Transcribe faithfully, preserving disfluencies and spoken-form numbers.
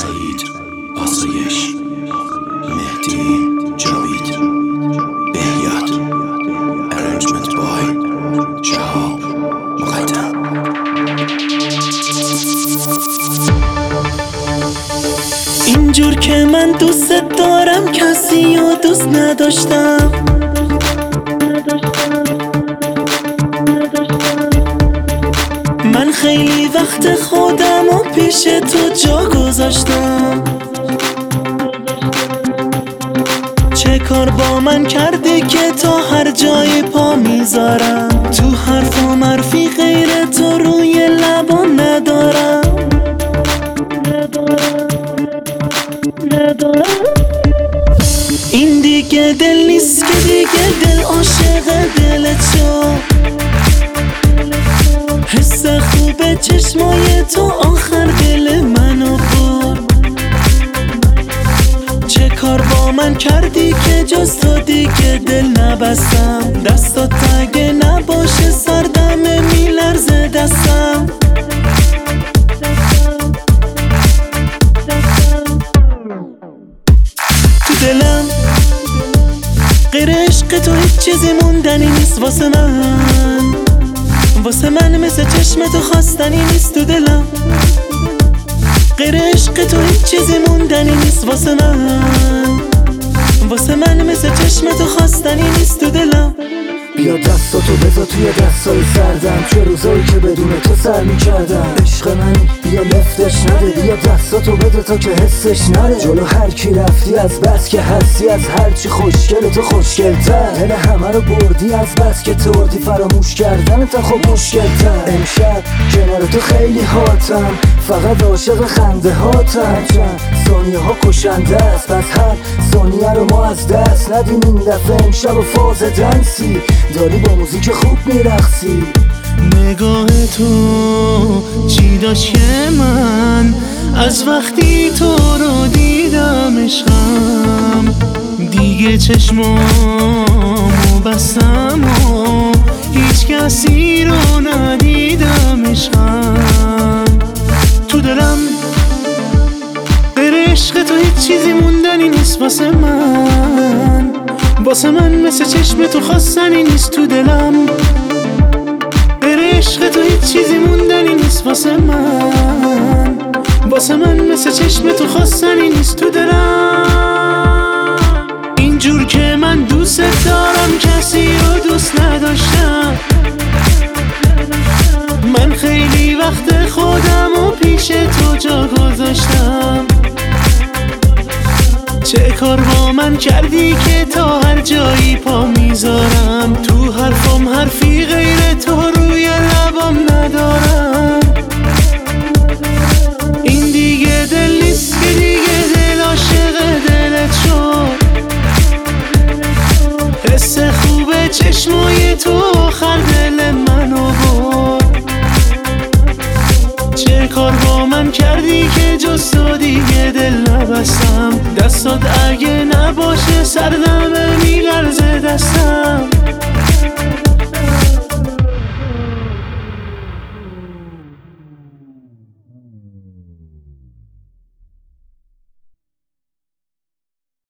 سعید آسایش مهدی جاوید بهیاد ارنجمنت بای شهاب مقدم. اینجور که من دوست دارم کسی و دوست نداشتم، من خیلی وقت خودم و پیش تو جا گذاشتم. چه کار با من کردی که تا هر جای پا میذارم؟ تو حرف و مرفی غیر تو روی لبان ندارم. این دیگه دل نیست که دیگه دل عاشق دلت شد. حس خوب چشمای تو آخر دل منو برد. چه کار با من کردی که جز تو دیگه دل نبستم؟ دستات اگه نباشه سردمه میلرزه دستم. تو دلم غیر عشق تو هیچ چیزی موندنی نیست واسه من. واسه من مثل چشم تو خواستنی نیست تو دلم. غیر عشق تو هیچ چیزی موندنی نیست واسه من. واسه من مثل چشم تو خواستنی نیست تو دلم. بیا دستاتو بذار توی دستای سردم، چه روزایی که بدون تو سر میکردم. عشق منی بیا لفتش نده، بیا دستاتو بده تا که حسش نره. جلو هر کی رفتی از بس که هستی، از هرچی خوشگل تو خوشگل‌تر. دل همه رو بردی از بس که تردی، فراموش کردن تا خب مشکل‌تر. امشب کنار تو خیلی هاتم، فقط عاشق خنده هاتم. چند ثانیه ها کشنده است، پس هر ثانیه رو ما از دست ندیم. این دفعه امشب و فاز دنسی داری با موزیک خوب میرقصی. نگاه تو چی داشت که من از وقتی تو رو دیدم عشقم دیگه چشمامو بستم و هیچ کسی رو ندیدم عشقم. تو دلم غیر عشق تو هیچ چیزی موندنی نیست واسه من. واسه من مثل چشم تو خواستنی نیست تو دلم. غیر عشق تو هیچ چیزی موندنی نیست واسه من. واسه من مثل چشم تو خواستنی نیست تو دلم. اینجور که من دوست دارم کسی رو دوست نداشتم، من خیلی وقت خودم و پیش تو جا گذاشتم. چه کار با من کردی که تا هر جایی پا میذارم؟ تو حرفم حرفی غیر تو روی لبام ندارم. این دیگه دل نیست که دیگه دل عاشق دلت شد. حس خوب چشمای تو آخر دل منو برد. چه کار با من کردی که جز تو دیگه دل نبستم؟ دستات اگه نباشه سردمه میلرزه